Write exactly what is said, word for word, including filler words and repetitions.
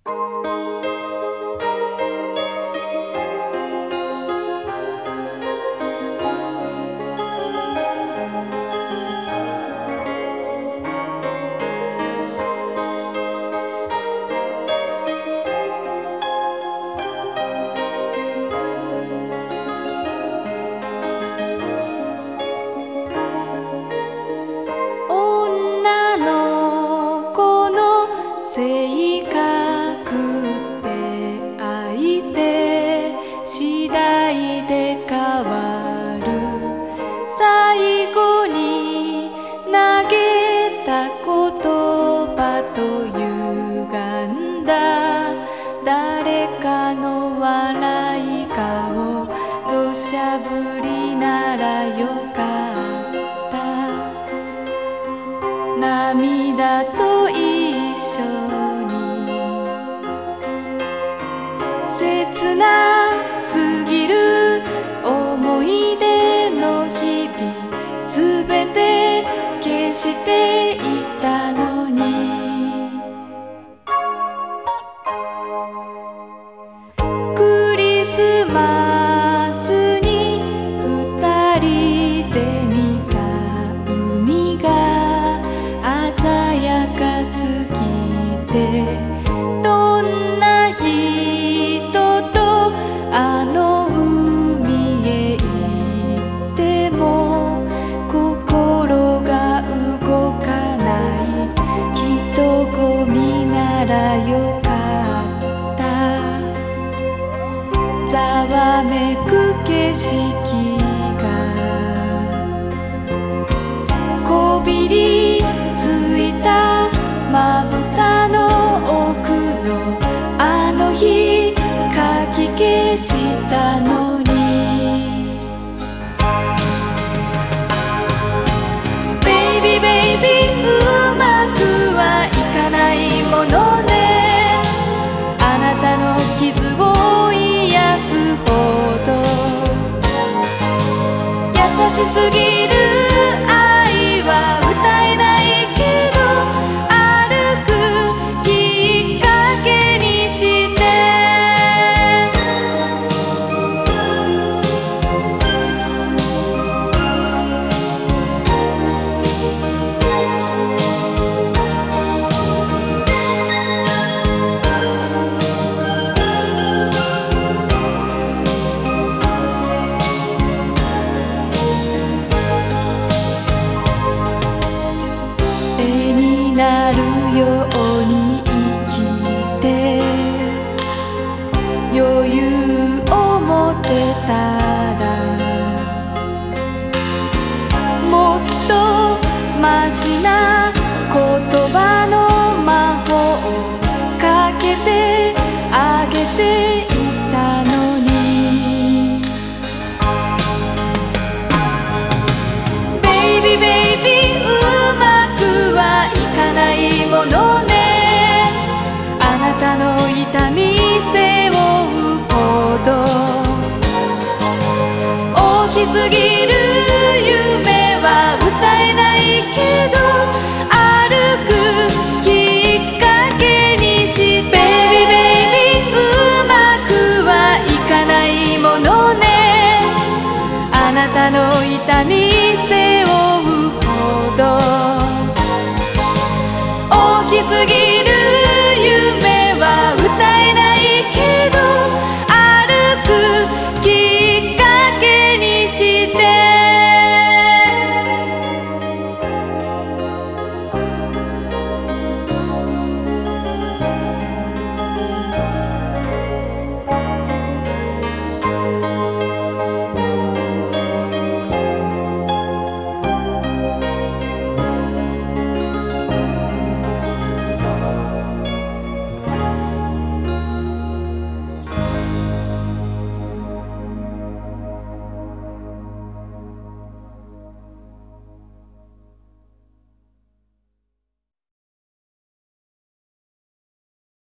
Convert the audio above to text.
性格って相手次第で変わる。最後に投げた言葉と歪んだ誰かの笑い顔、土砂降りならよかった。涙と一緒に切なすぎる思い出の日々、すべて消していたのに。クリスマスに二人で見た海が鮮やかすぎて、どんな人とあの海へ行っても心が動かない。人混みならよかった。ざわめく景色がこびりついたまぶたの奥のあの日かき消したのに。 Baby baby うまくはいかないものね。あなたの傷を癒すほど優しすぎる愛は歌えないけど、歩くきっかけにして。絵になるように生きて余裕を持てたら、もっとマシな言葉の魔法をかけてあげていたのに。 Baby baby うまくはいかないものね。あなたの痛み背負うほど大きすぎる